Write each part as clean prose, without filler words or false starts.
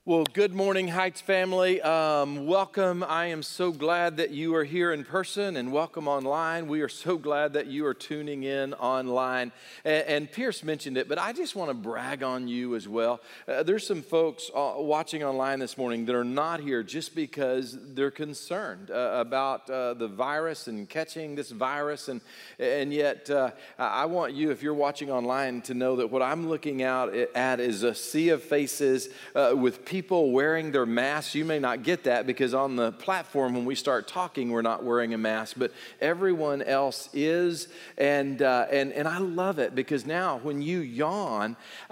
Well, good morning, Heights family. Welcome. I am so glad that you are here in person, and welcome online. We are so glad that you are tuning in online. And Pierce mentioned it, but I just want to brag on you as well. There's some folks watching online this morning that are not here just because they're concerned about the virus and catching this virus. And yet, I want you, if you're watching online, to know that what I'm looking out at is a sea of faces with people wearing their masks. You may not get that because on the platform when we start talking, we're not wearing a mask, but everyone else is. And I love it because now when you yawn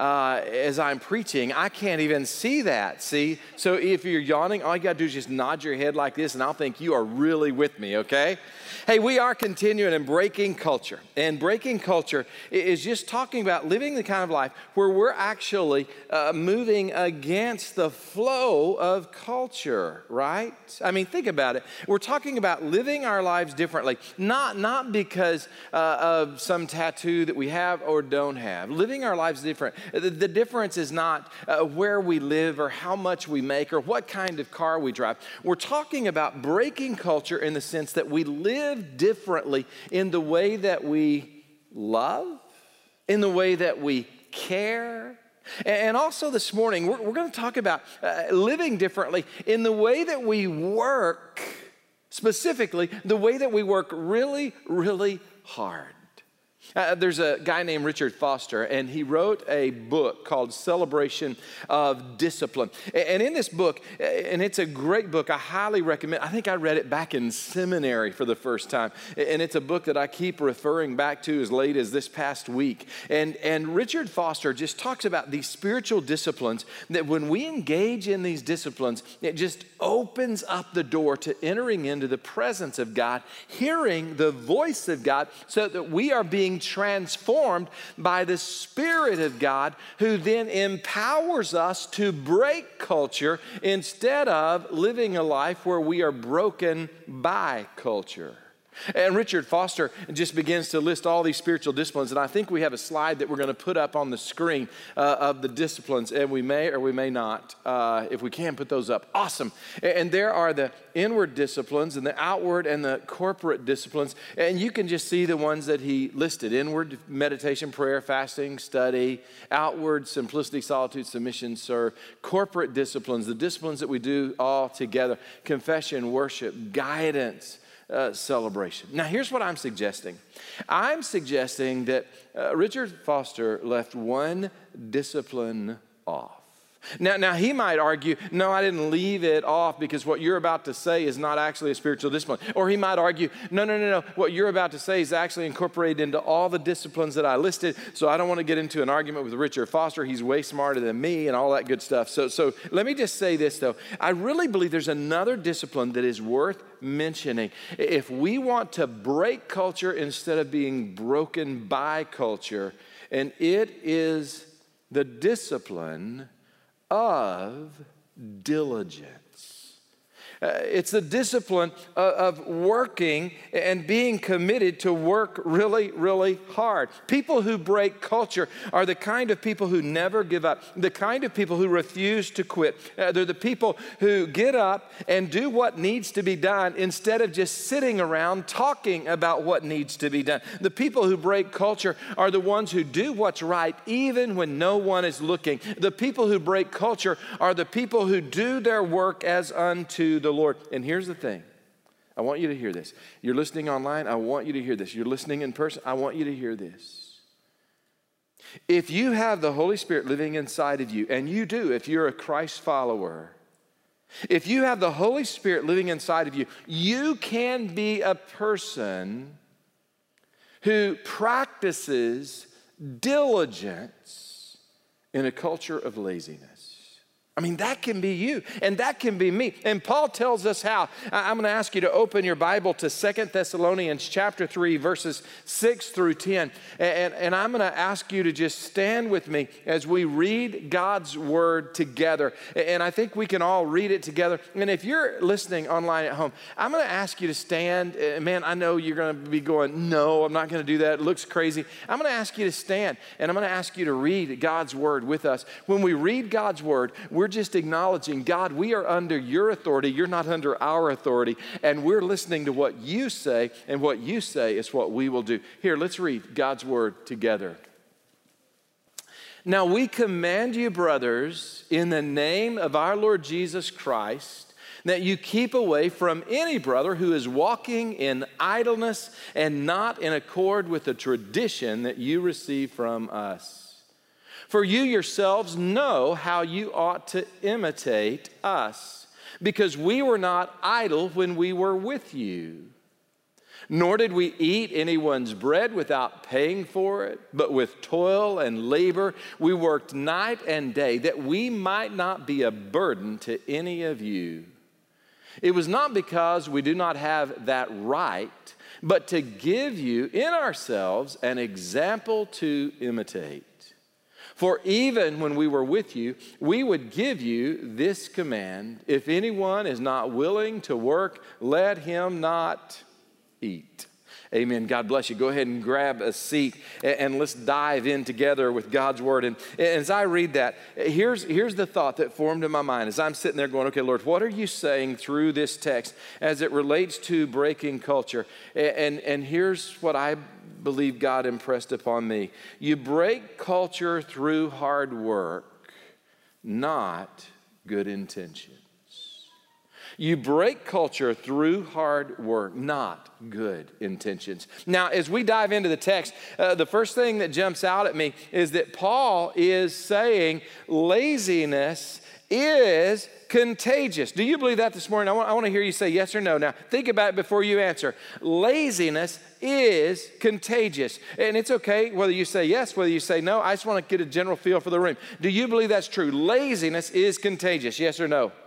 as I'm preaching, I can't even see that. See? So if you're yawning, all you got to do is just nod your head like this, and I'll think you are really with me, okay? Hey, we are continuing in Breaking Culture. And Breaking Culture is just talking about living the kind of life where we're actually moving against the flow of culture, right? I mean, think about it. We're talking about living our lives differently, not because of some tattoo that we have or don't have. Living our lives different. The difference is not where we live or how much we make or what kind of car we drive. We're talking about breaking culture in the sense that we live differently in the way that we love, in the way that we care. And also this morning, we're going to talk about living differently in the way that we work, specifically the way that we work really, really hard. There's a guy named Richard Foster, and he wrote a book called Celebration of Discipline. And in this book, and it's a great book, I highly recommend. I think I read it back in seminary for the first time. And it's a book that I keep referring back to as late as this past week. And Richard Foster just talks about these spiritual disciplines, that when we engage in these disciplines, it just opens up the door to entering into the presence of God, hearing the voice of God, so that we are being transformed by the Spirit of God, who then empowers us to break culture instead of living a life where we are broken by culture. And Richard Foster just begins to list all these spiritual disciplines, and I think we have a slide that we're going to put up on the screen of the disciplines, and we may or we may not, if we can put those up. Awesome. And there are the inward disciplines and the outward and the corporate disciplines, and you can just see the ones that he listed. Inward, meditation, prayer, fasting, study. Outward, simplicity, solitude, submission, serve. Corporate disciplines, the disciplines that we do all together. Confession, worship, guidance, celebration. Now, here's what I'm suggesting. I'm suggesting that Richard Foster left one discipline off. Now, he might argue, no, I didn't leave it off because what you're about to say is not actually a spiritual discipline. Or he might argue, no, what you're about to say is actually incorporated into all the disciplines that I listed, so I don't want to get into an argument with Richard Foster. He's way smarter than me and all that good stuff. So let me just say this, though. I really believe there's another discipline that is worth mentioning. If we want to break culture instead of being broken by culture, and it is the discipline of diligence. It's the discipline of working and being committed to work really, really hard. People who break culture are the kind of people who never give up, the kind of people who refuse to quit. They're the people who get up and do what needs to be done instead of just sitting around talking about what needs to be done. The people who break culture are the ones who do what's right even when no one is looking. The people who break culture are the people who do their work as unto the Lord. And here's the thing. I want you to hear this. You're listening online, I want you to hear this. You're listening in person, I want you to hear this. If you have the Holy Spirit living inside of you, and you do if you're a Christ follower, if you have the Holy Spirit living inside of you, you can be a person who practices diligence in a culture of laziness. I mean, that can be you, and that can be me. And Paul tells us how. I'm going to ask you to open your Bible to 2 Thessalonians chapter 3, verses 6 through 10. And I'm going to ask you to just stand with me as we read God's word together. And I think we can all read it together. And if you're listening online at home, I'm going to ask you to stand. Man, I know you're going to be going, no, I'm not going to do that. It looks crazy. I'm going to ask you to stand, and I'm going to ask you to read God's word with us. When we read God's word, we're We're just acknowledging, God, we are under your authority. You're not under our authority. And we're listening to what you say, and what you say is what we will do. Here, let's read God's word together. Now we command you, brothers, in the name of our Lord Jesus Christ, that you keep away from any brother who is walking in idleness and not in accord with the tradition that you receive from us. For you yourselves know how you ought to imitate us, because we were not idle when we were with you. Nor did we eat anyone's bread without paying for it, but with toil and labor we worked night and day, that we might not be a burden to any of you. It was not because we do not have that right, but to give you in ourselves an example to imitate. For even when we were with you, we would give you this command: if anyone is not willing to work, let him not eat. Amen. God bless you. Go ahead and grab a seat and let's dive in together with God's word. And as I read that, here's the thought that formed in my mind as I'm sitting there going, okay, Lord, what are you saying through this text as it relates to breaking culture? And here's what I believe God impressed upon me. You break culture through hard work, not good intention. You break culture through hard work, not good intentions. Now, as we dive into the text, the first thing that jumps out at me is that Paul is saying laziness is contagious. Do you believe that this morning? I want to hear you say yes or no. Now, think about it before you answer. Laziness is contagious. And it's okay whether you say yes, whether you say no. I just want to get a general feel for the room. Do you believe that's true? Laziness is contagious. Yes or no?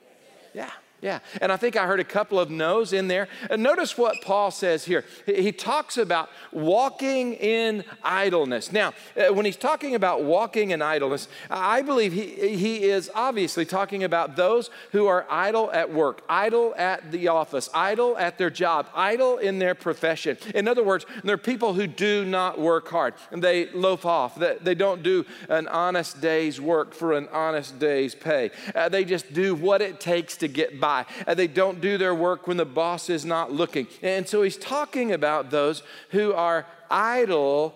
Yeah, and I think I heard a couple of no's in there. And notice what Paul says here. He talks about walking in idleness. Now, when he's talking about walking in idleness, I believe he is obviously talking about those who are idle at work, idle at the office, idle at their job, idle in their profession. In other words, they're people who do not work hard. And they loaf off. They don't do an honest day's work for an honest day's pay. They just do what it takes to get by. They don't do their work when the boss is not looking. And so he's talking about those who are idle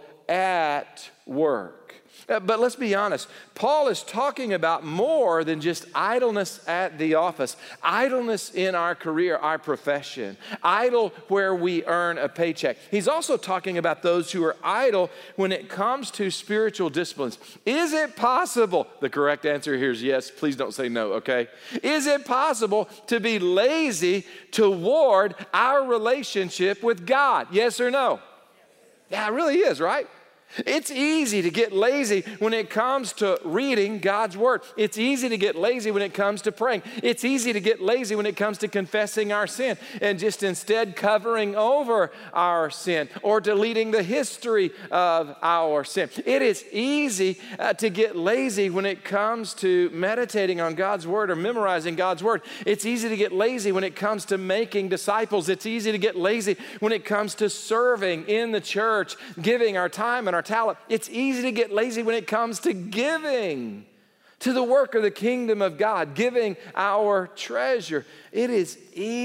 at work. But let's be honest, Paul is talking about more than just idleness at the office, idleness in our career, our profession, idle where we earn a paycheck. He's also talking about those who are idle when it comes to spiritual disciplines. Is it possible? The correct answer here is yes. Please don't say no, okay? Is it possible to be lazy toward our relationship with God? Yes or no? Yeah, it really is, right? It's easy to get lazy when it comes to reading God's word. It's easy to get lazy when it comes to praying. It's easy to get lazy when it comes to confessing our sin and just instead covering over our sin or deleting the history of our sin. It is easy to get lazy when it comes to meditating on God's word or memorizing God's word. It's easy to get lazy when it comes to making disciples. It's easy to get lazy when it comes to serving in the church, giving our time and our talent. It's easy to get lazy when it comes to giving to the work of the kingdom of God, giving our treasure. It is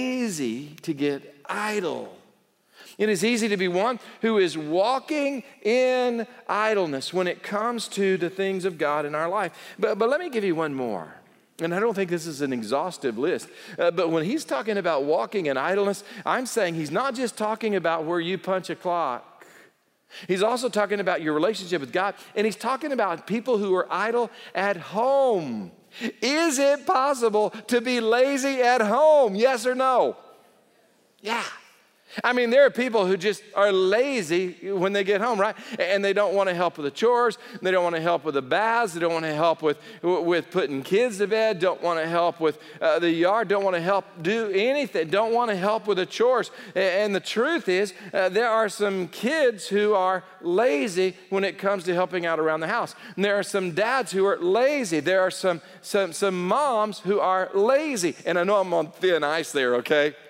easy to get idle. It is easy to be one who is walking in idleness when it comes to the things of God in our life. But let me give you one more. And I don't think this is an exhaustive list. But when he's talking about walking in idleness, I'm saying he's not just talking about where you punch a clock. He's also talking about your relationship with God, and he's talking about people who are idle at home. Is it possible to be lazy at home? Yes or no? Yeah. I mean, there are people who just are lazy when they get home, right? And they don't want to help with the chores. They don't want to help with the baths. They don't want to help with putting kids to bed. Don't want to help with the yard. Don't want to help do anything. Don't want to help with the chores. And the truth is, there are some kids who are lazy when it comes to helping out around the house. And there are some dads who are lazy. There are some moms who are lazy. And I know I'm on thin ice there, okay?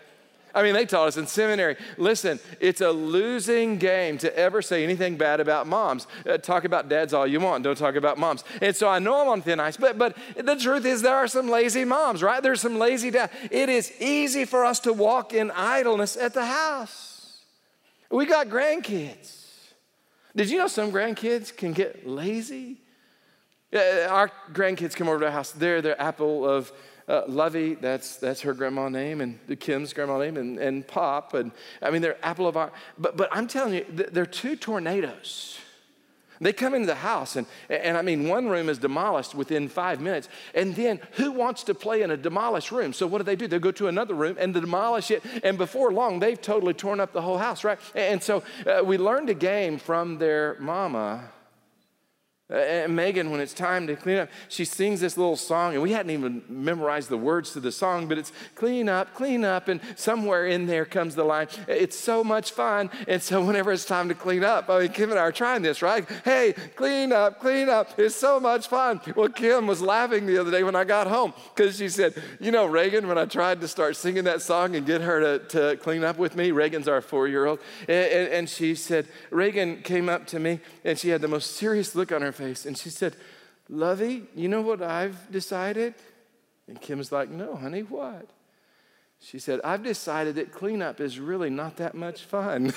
I mean, they taught us in seminary, listen, it's a losing game to ever say anything bad about moms. Talk about dads all you want, don't talk about moms. And so I know I'm on thin ice, but the truth is there are some lazy moms, right? There's some lazy dads. It is easy for us to walk in idleness at the house. We got grandkids. Did you know some grandkids can get lazy? Our grandkids come over to our house. They're the apple of Lovey, that's her grandma name, and Kim's grandma name, and Pop, and I mean, they're apple of our, but I'm telling you, they're two tornadoes. They come into the house, and I mean, one room is demolished within 5 minutes, and then who wants to play in a demolished room? So what do? They go to another room and demolish it, and before long, they've totally torn up the whole house, right? And so we learned a game from their mama. And Megan, when it's time to clean up, she sings this little song, and we hadn't even memorized the words to the song, but it's clean up, and somewhere in there comes the line, it's so much fun. And so whenever it's time to clean up, I mean, Kim and I are trying this, right? Hey, clean up, it's so much fun. Well, Kim was laughing the other day when I got home, because she said, you know, Reagan, when I tried to start singing that song and get her to clean up with me, Reagan's our 4-year-old, and she said, Reagan came up to me, and she had the most serious look on her face, and she said, Lovey, you know what I've decided? And Kim's like, no, honey, what? She said, I've decided that cleanup is really not that much fun.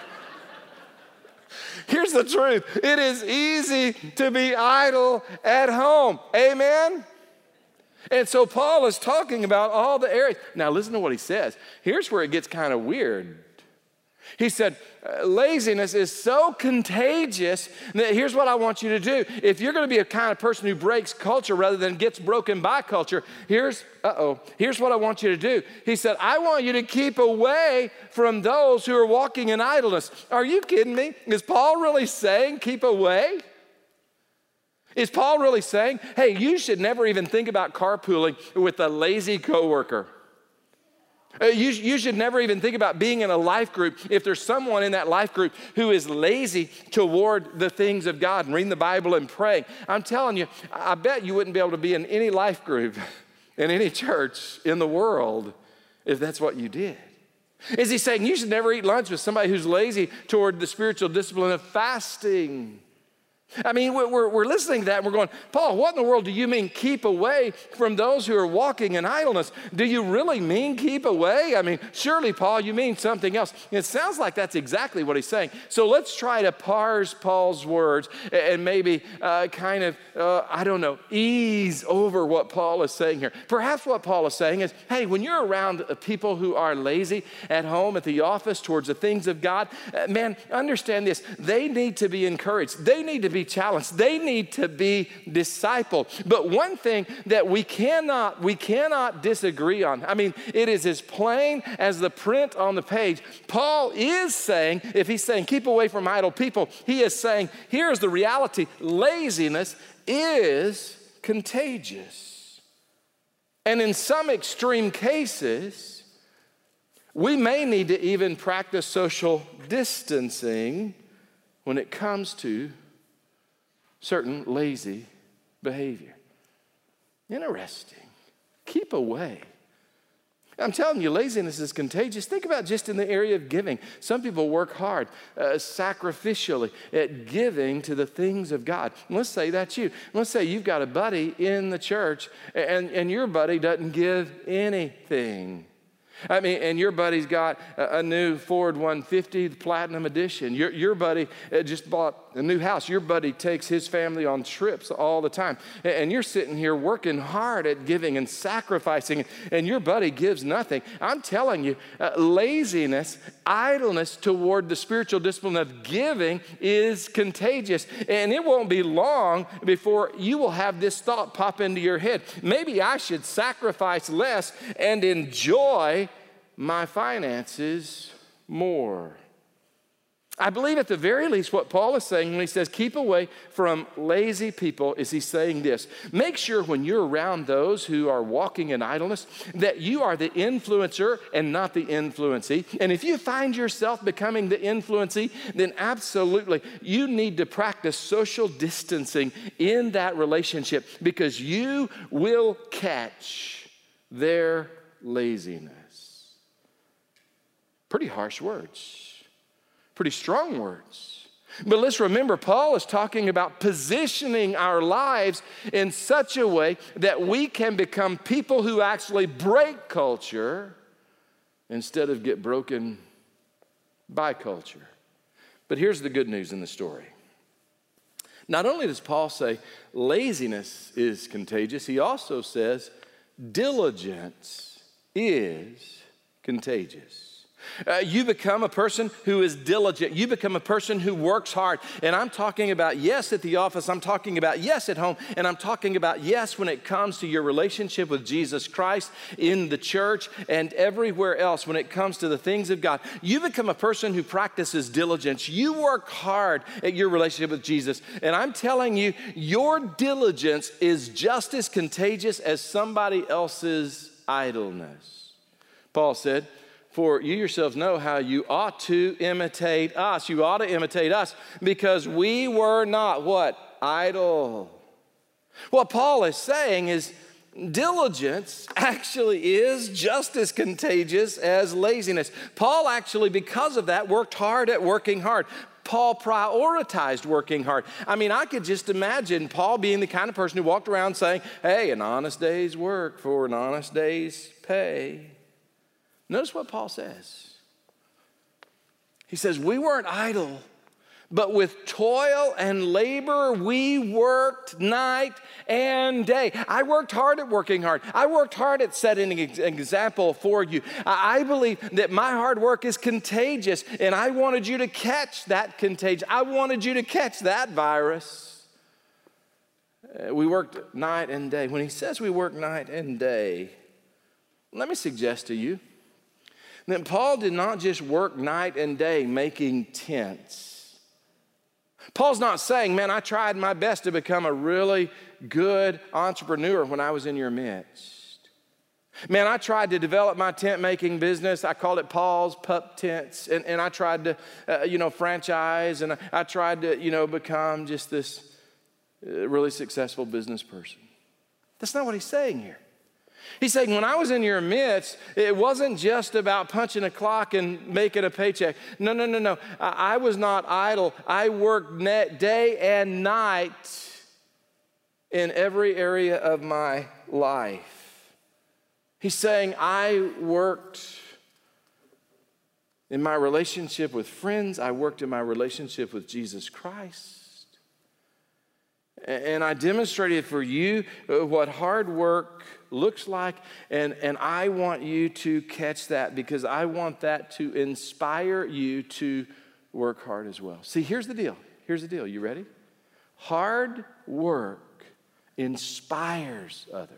Here's the truth. It is easy to be idle at home. Amen? And so Paul is talking about all the areas. Now listen to what he says. Here's where it gets kind of weird. He said, laziness is so contagious that here's what I want you to do. If you're going to be a kind of person who breaks culture rather than gets broken by culture, here's what I want you to do. He said, I want you to keep away from those who are walking in idleness. Are you kidding me? Is Paul really saying keep away? Is Paul really saying, hey, you should never even think about carpooling with a lazy coworker? You should never even think about being in a life group if there's someone in that life group who is lazy toward the things of God and reading the Bible and praying. I'm telling you, I bet you wouldn't be able to be in any life group in any church in the world if that's what you did. Is he saying you should never eat lunch with somebody who's lazy toward the spiritual discipline of fasting? I mean, we're listening to that and we're going, Paul, what in the world do you mean keep away from those who are walking in idleness? Do you really mean keep away? I mean, surely, Paul, you mean something else. It sounds like that's exactly what he's saying. So let's try to parse Paul's words and maybe ease over what Paul is saying here. Perhaps what Paul is saying is, hey, when you're around people who are lazy at home, at the office, towards the things of God, man, understand this. They need to be encouraged. They need to be challenged. They need to be discipled. But one thing that we cannot disagree on, I mean, it is as plain as the print on the page. Paul is saying, if he's saying keep away from idle people, he is saying, here's the reality. Laziness is contagious. And in some extreme cases, we may need to even practice social distancing when it comes to certain lazy behavior. Interesting. Keep away. I'm telling you, laziness is contagious. Think about just in the area of giving. Some people work hard, sacrificially at giving to the things of God. And let's say that's you. Let's say you've got a buddy in the church and your buddy doesn't give anything. I mean, and your buddy's got a new Ford 150, the Platinum Edition. Your buddy just bought a new house. Your buddy takes his family on trips all the time. And you're sitting here working hard at giving and sacrificing, and your buddy gives nothing. I'm telling you, laziness, idleness toward the spiritual discipline of giving is contagious. And it won't be long before you will have this thought pop into your head. Maybe I should sacrifice less and enjoy my finances more. I believe at the very least what Paul is saying when he says keep away from lazy people is he's saying this. Make sure when you're around those who are walking in idleness that you are the influencer and not the influencee. And if you find yourself becoming the influencee, then absolutely you need to practice social distancing in that relationship because you will catch their laziness. Pretty harsh words, pretty strong words. But let's remember, Paul is talking about positioning our lives in such a way that we can become people who actually break culture instead of get broken by culture. But here's the good news in the story. Not only does Paul say laziness is contagious, he also says diligence is contagious. You become a person who is diligent. You become a person who works hard. And I'm talking about yes at the office. I'm talking about yes at home. And I'm talking about yes when it comes to your relationship with Jesus Christ in the church and everywhere else when it comes to the things of God. You become a person who practices diligence. You work hard at your relationship with Jesus. And I'm telling you, your diligence is just as contagious as somebody else's idleness. Paul said, for you yourselves know how you ought to imitate us. You ought to imitate us because we were not what? Idle. What Paul is saying is diligence actually is just as contagious as laziness. Paul actually, because of that, worked hard at working hard. Paul prioritized working hard. I mean, I could just imagine Paul being the kind of person who walked around saying, hey, an honest day's work for an honest day's pay. Notice what Paul says. He says, we weren't idle, but with toil and labor, we worked night and day. I worked hard at working hard. I worked hard at setting an example for you. I believe that my hard work is contagious, and I wanted you to catch that contagion. I wanted you to catch that virus. We worked night and day. When he says we work night and day, let me suggest to you, that Paul did not just work night and day making tents. Paul's not saying, man, I tried my best to become a really good entrepreneur when I was in your midst. Man, I tried to develop my tent making business. I called it Paul's Pup Tents. And I tried to, franchise. And I tried to, become just this really successful business person. That's not what he's saying here. He's saying, when I was in your midst, it wasn't just about punching a clock and making a paycheck. No. I was not idle. I worked day and night in every area of my life. He's saying, I worked in my relationship with friends. I worked in my relationship with Jesus Christ. And I demonstrated for you what hard work looks like, and I want you to catch that because I want that to inspire you to work hard as well. See, here's the deal. You ready? Hard work inspires others.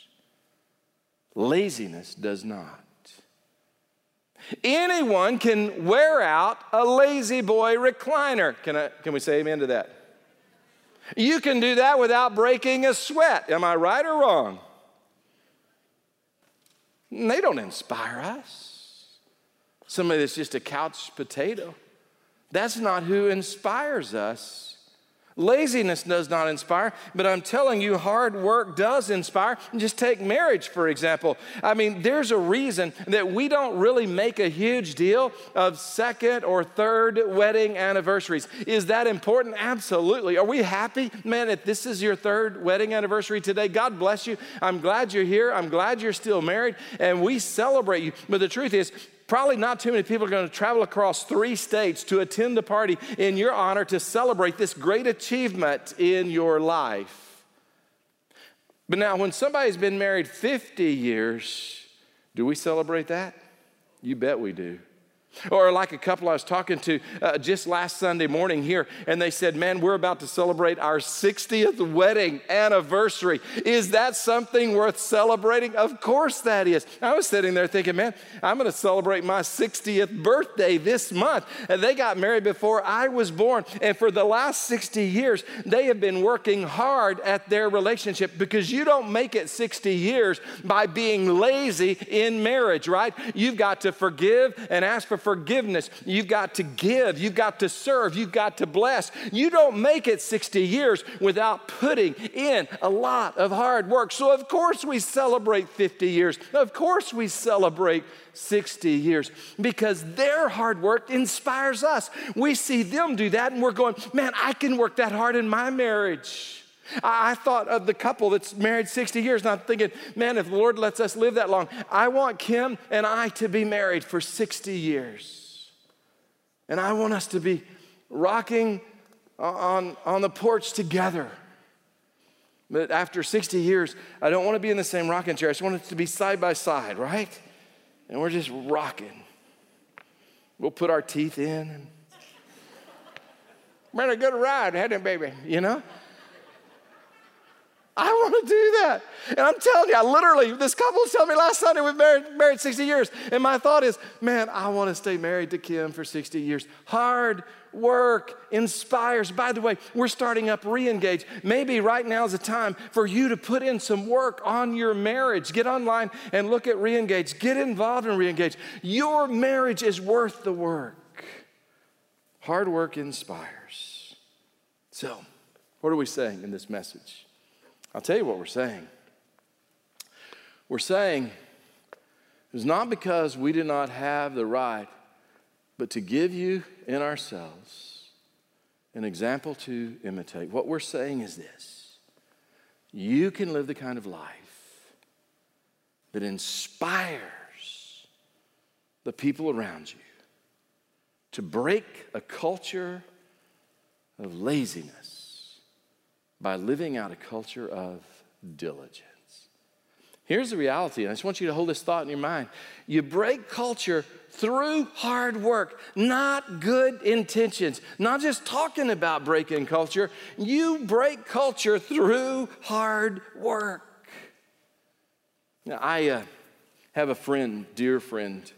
Laziness does not. Anyone can wear out a lazy boy recliner. Can we say amen to that? You can do that without breaking a sweat. Am I right or wrong? They don't inspire us. Somebody that's just a couch potato. That's not who inspires us. Laziness does not inspire, but I'm telling you, hard work does inspire. Just take marriage, for example. I mean, there's a reason that we don't really make a huge deal of second or third wedding anniversaries. Is that important? Absolutely. Are we happy? Man, if this is your third wedding anniversary today, God bless you. I'm glad you're here. I'm glad you're still married, and we celebrate you. But the truth is, probably not too many people are going to travel across 3 states to attend the party in your honor to celebrate this great achievement in your life. But now, when somebody's been married 50 years, do we celebrate that? You bet we do. Or like a couple I was talking to just last Sunday morning here, and they said, man, we're about to celebrate our 60th wedding anniversary. Is that something worth celebrating? Of course that is. I was sitting there thinking, man, I'm going to celebrate my 60th birthday this month. And they got married before I was born. And for the last 60 years, they have been working hard at their relationship, because you don't make it 60 years by being lazy in marriage, right? You've got to forgive and ask for forgiveness. You've got to give. You've got to serve. You've got to bless. You don't make it 60 years without putting in a lot of hard work. So of course we celebrate 50 years. Of course we celebrate 60 years because their hard work inspires us. We see them do that and we're going, man, I can work that hard in my marriage. I thought of the couple that's married 60 years, and I'm thinking, man, if the Lord lets us live that long, I want Kim and I to be married for 60 years. And I want us to be rocking on the porch together. But after 60 years, I don't want to be in the same rocking chair. I just want it to be side by side, right? And we're just rocking. We'll put our teeth in. And man, a good ride, hadn't it, baby? You know? I want to do that. And I'm telling you, I literally, this couple was telling me last Sunday we've married 60 years. And my thought is, man, I want to stay married to Kim for 60 years. Hard work inspires. By the way, we're starting up Reengage. Maybe right now is the time for you to put in some work on your marriage. Get online and look at Reengage. Get involved in Reengage. Your marriage is worth the work. Hard work inspires. So, what are we saying in this message? I'll tell you what we're saying. We're saying it's not because we do not have the right, but to give you in ourselves an example to imitate. What we're saying is this: you can live the kind of life that inspires the people around you to break a culture of laziness by living out a culture of diligence. Here's the reality, and I just want you to hold this thought in your mind. You break culture through hard work, not good intentions, not just talking about breaking culture. You break culture through hard work. Now, I have a friend, dear friend,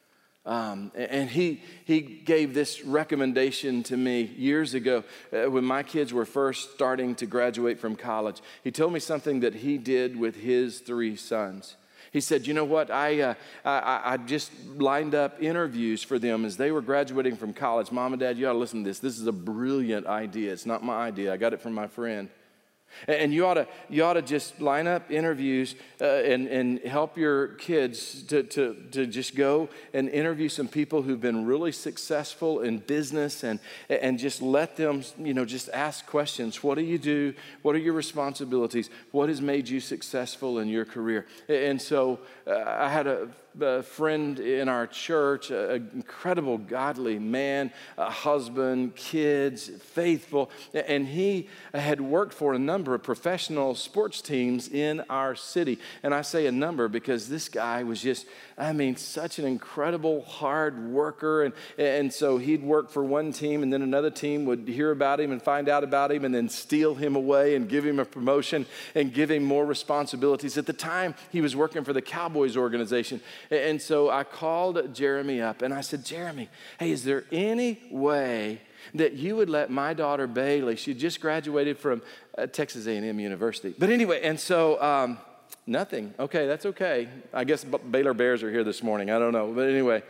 and he gave this recommendation to me years ago when my kids were first starting to graduate from college. He told me something that he did with his 3 sons. He said, you know what, I just lined up interviews for them as they were graduating from college. Mom and Dad, you ought to listen to this. This is a brilliant idea. It's not my idea. I got it from my friend. And you ought to just line up interviews and help your kids to just go and interview some people who've been really successful in business and just let them, just ask questions. What do you do? What are your responsibilities? What has made you successful in your career? And so I had a friend in our church, an incredible godly man, a husband, kids, faithful, and he had worked for a number of professional sports teams in our city. And I say a number because this guy was just, such an incredible hard worker. And so he'd work for one team, and then another team would hear about him and find out about him and then steal him away and give him a promotion and give him more responsibilities. At the time, he was working for the Cowboys organization. And so I called Jeremy up and I said, Jeremy, hey, is there any way that you would let my daughter Bailey, she just graduated from Texas A&M University. But anyway, and so nothing. Okay, that's okay. I guess Baylor Bears are here this morning. I don't know. But anyway,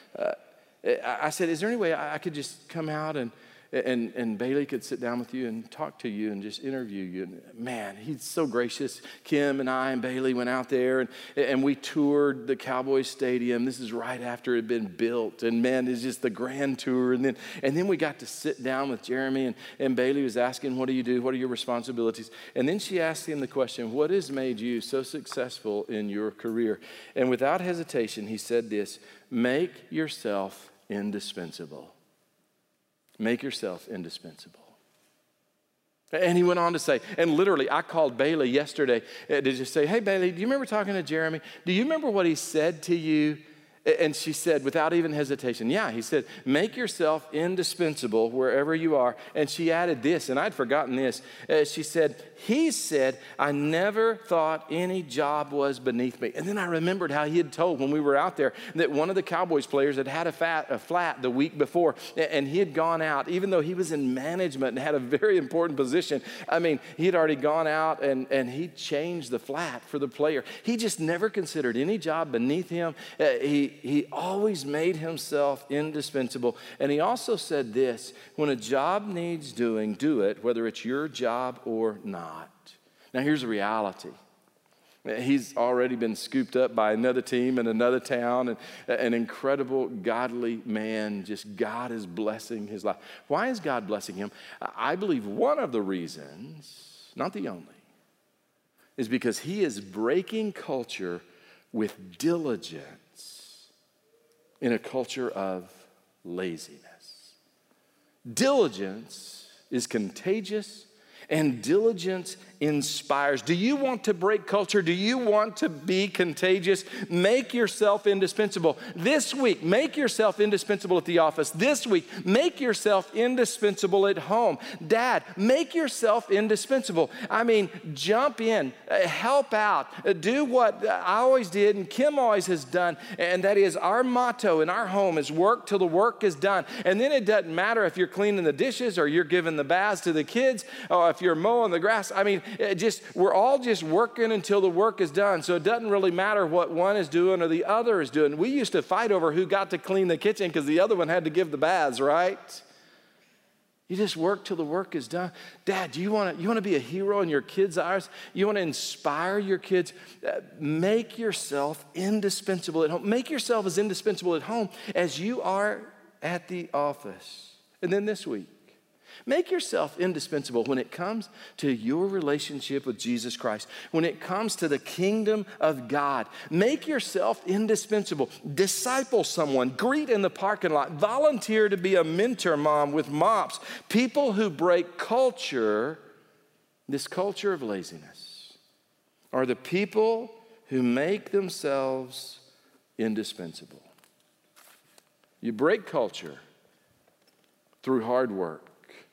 I said, is there any way I could just come out and Bailey could sit down with you and talk to you and just interview you? And man, he's so gracious. Kim and I and Bailey went out there and we toured the Cowboys Stadium. This is right after it had been built. And man, it's just the grand tour. And then we got to sit down with Jeremy and Bailey was asking, what do you do? What are your responsibilities? And then she asked him the question, what has made you so successful in your career? And without hesitation, he said this: make yourself indispensable. Make yourself indispensable. And he went on to say, and literally, I called Bailey yesterday to just say, hey, Bailey, do you remember talking to Jeremy? Do you remember what he said to you? And she said, without even hesitation, yeah, he said, make yourself indispensable wherever you are. And she added this, and I'd forgotten this. She said, he said, I never thought any job was beneath me. And then I remembered how he had told when we were out there that one of the Cowboys players had had a flat the week before, and he had gone out, even though he was in management and had a very important position. He had already gone out and he changed the flat for the player. He just never considered any job beneath him. he always made himself indispensable. And he also said this, when a job needs doing, do it, whether it's your job or not. Now here's the reality. He's already been scooped up by another team in another town, and an incredible, godly man. Just God is blessing his life. Why is God blessing him? I believe one of the reasons, not the only, is because he is breaking culture with diligence in a culture of laziness. Diligence is contagious, and diligence inspires. Do you want to break culture? Do you want to be contagious? Make yourself indispensable. This week, make yourself indispensable at the office. This week, make yourself indispensable at home. Dad, make yourself indispensable. I mean, jump in, help out, do what I always did and Kim always has done, and that is our motto in our home is work till the work is done. And then it doesn't matter if you're cleaning the dishes or you're giving the baths to the kids or if you're mowing the grass. I mean, we're all just working until the work is done. So it doesn't really matter what one is doing or the other is doing. We used to fight over who got to clean the kitchen because the other one had to give the baths, right? You just work till the work is done. Dad, do you want to be a hero in your kids' eyes? You want to inspire your kids? Make yourself indispensable at home. Make yourself as indispensable at home as you are at the office. And then this week, make yourself indispensable when it comes to your relationship with Jesus Christ, when it comes to the kingdom of God. Make yourself indispensable. Disciple someone. Greet in the parking lot. Volunteer to be a mentor mom with mops. People who break culture, this culture of laziness, are the people who make themselves indispensable. You break culture through hard work,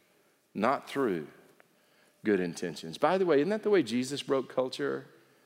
not through good intentions. By the way, isn't that the way Jesus broke culture?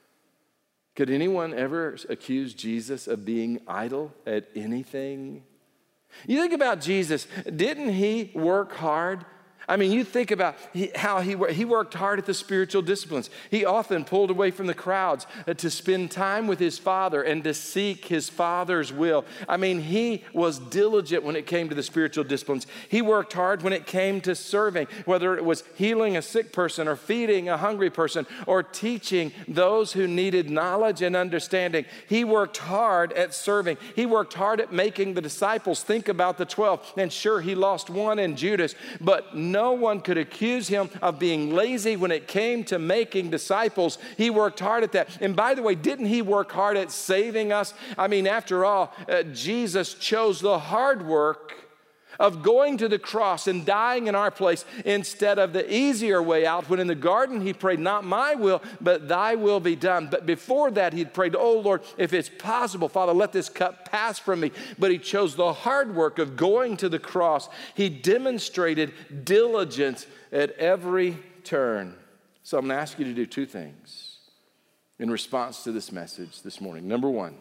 Could anyone ever accuse Jesus of being idle at anything? You think about Jesus, didn't he work hard? I mean, you think about how he worked hard at the spiritual disciplines. He often pulled away from the crowds to spend time with his Father and to seek his Father's will. I mean, he was diligent when it came to the spiritual disciplines. He worked hard when it came to serving, whether it was healing a sick person or feeding a hungry person or teaching those who needed knowledge and understanding. He worked hard at serving. He worked hard at making the disciples think about the 12. And sure, he lost one in Judas, but no one could accuse him of being lazy when it came to making disciples. He worked hard at that. And by the way, didn't he work hard at saving us? I mean, after all, Jesus chose the hard work of going to the cross and dying in our place instead of the easier way out, when in the garden he prayed, not my will, but thy will be done. But before that, he'd prayed, oh Lord, if it's possible, Father, let this cup pass from me. But he chose the hard work of going to the cross. He demonstrated diligence at every turn. So I'm going to ask you to do two things in response to this message this morning. Number one,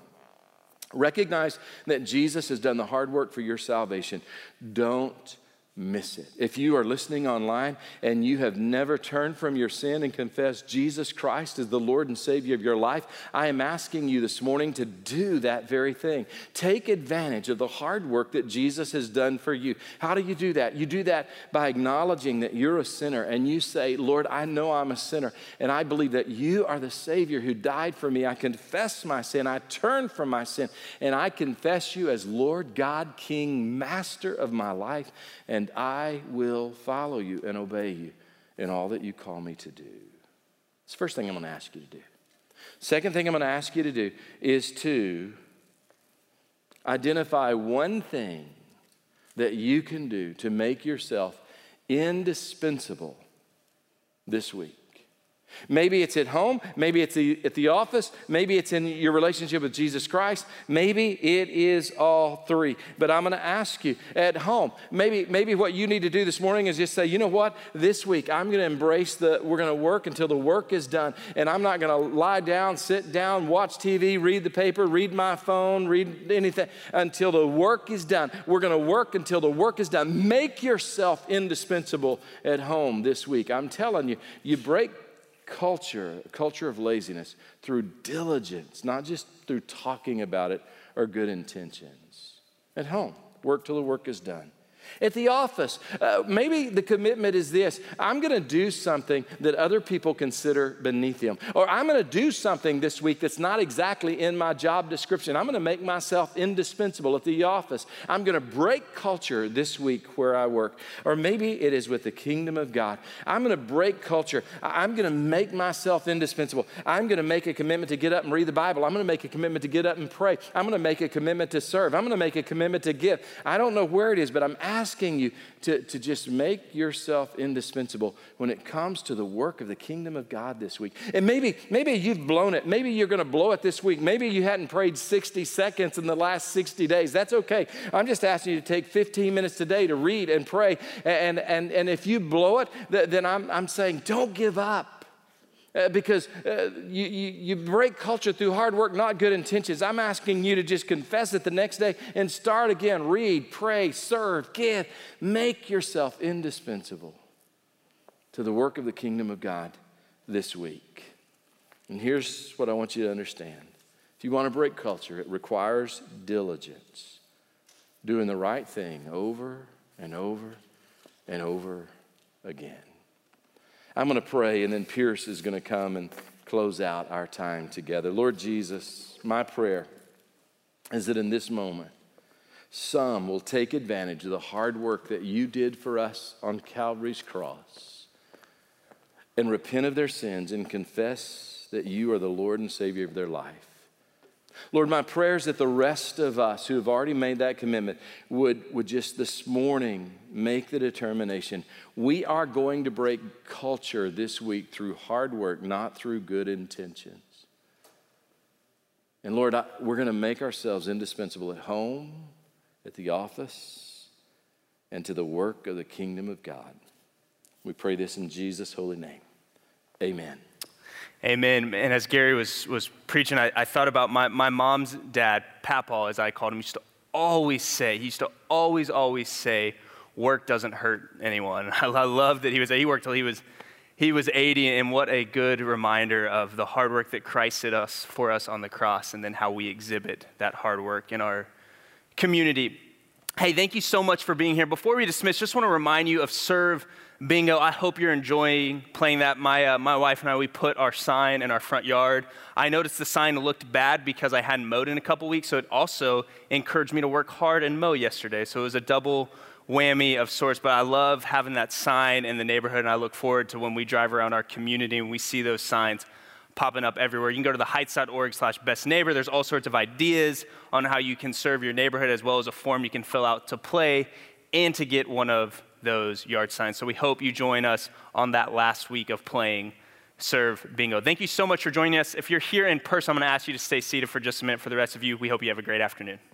recognize that Jesus has done the hard work for your salvation. Don't miss it. If you are listening online and you have never turned from your sin and confessed Jesus Christ as the Lord and Savior of your life, I am asking you this morning to do that very thing. Take advantage of the hard work that Jesus has done for you. How do you do that? You do that by acknowledging that you're a sinner and you say, Lord, I know I'm a sinner and I believe that you are the Savior who died for me. I confess my sin. I turn from my sin and I confess you as Lord, God, King, Master of my life, and I will follow you and obey you in all that you call me to do. It's the first thing I'm going to ask you to do. Second thing I'm going to ask you to do is to identify one thing that you can do to make yourself indispensable this week. Maybe it's at home, maybe it's at the office, maybe it's in your relationship with Jesus Christ, maybe it is all three. But I'm going to ask you at home, maybe what you need to do this morning is just say, you know what, this week I'm going to embrace we're going to work until the work is done, and I'm not going to lie down, sit down, watch TV, read the paper, read my phone, read anything until the work is done. We're going to work until the work is done. Make yourself indispensable at home this week. I'm telling you, you break a culture of laziness through diligence, not just through talking about it or good intentions. At home, work till the work is done. At the office, maybe the commitment is this: I'm going to do something that other people consider beneath them. Or I'm going to do something this week that's not exactly in my job description. I'm going to make myself indispensable at the office. I'm going to break culture this week where I work. Or maybe it is with the kingdom of God. I'm going to break culture. I'm going to make myself indispensable. I'm going to make a commitment to get up and read the Bible. I'm going to make a commitment to get up and pray. I'm going to make a commitment to serve. I'm going to make a commitment to give. I don't know where it is, but I'm asking you to just make yourself indispensable when it comes to the work of the kingdom of God this week. And maybe you've blown it. Maybe you're going to blow it this week. Maybe you hadn't prayed 60 seconds in the last 60 days. That's okay. I'm just asking you to take 15 minutes today to read and pray. And if you blow it, then I'm saying don't give up. Because you break culture through hard work, not good intentions. I'm asking you to just confess it the next day and start again. Read, pray, serve, give. Make yourself indispensable to the work of the kingdom of God this week. And here's what I want you to understand. If you want to break culture, it requires diligence. Doing the right thing over and over and over again. I'm going to pray, and then Pierce is going to come and close out our time together. Lord Jesus, my prayer is that in this moment, some will take advantage of the hard work that you did for us on Calvary's cross and repent of their sins and confess that you are the Lord and Savior of their life. Lord, my prayer is that the rest of us who have already made that commitment would just this morning make the determination. We are going to break culture this week through hard work, not through good intentions. And Lord, we're going to make ourselves indispensable at home, at the office, and to the work of the kingdom of God. We pray this in Jesus' holy name. Amen. Amen. And as Gary was preaching, I thought about my mom's dad, Papaw, as I called him. He used to always say, work doesn't hurt anyone. I love that he worked till he was 80, and what a good reminder of the hard work that Christ did for us on the cross, and then how we exhibit that hard work in our community. Hey, thank you so much for being here. Before we dismiss, just want to remind you of Serve Bingo. I hope you're enjoying playing that. My wife and I, we put our sign in our front yard. I noticed the sign looked bad because I hadn't mowed in a couple weeks, so it also encouraged me to work hard and mow yesterday. So it was a double whammy of sorts, but I love having that sign in the neighborhood, and I look forward to when we drive around our community and we see those signs popping up everywhere. You can go to theheights.org/bestneighbor. There's all sorts of ideas on how you can serve your neighborhood, as well as a form you can fill out to play and to get one of those yard signs. So we hope you join us on that last week of playing Serve Bingo. Thank you so much for joining us. If you're here in person, I'm going to ask you to stay seated for just a minute. For the rest of you, we hope you have a great afternoon.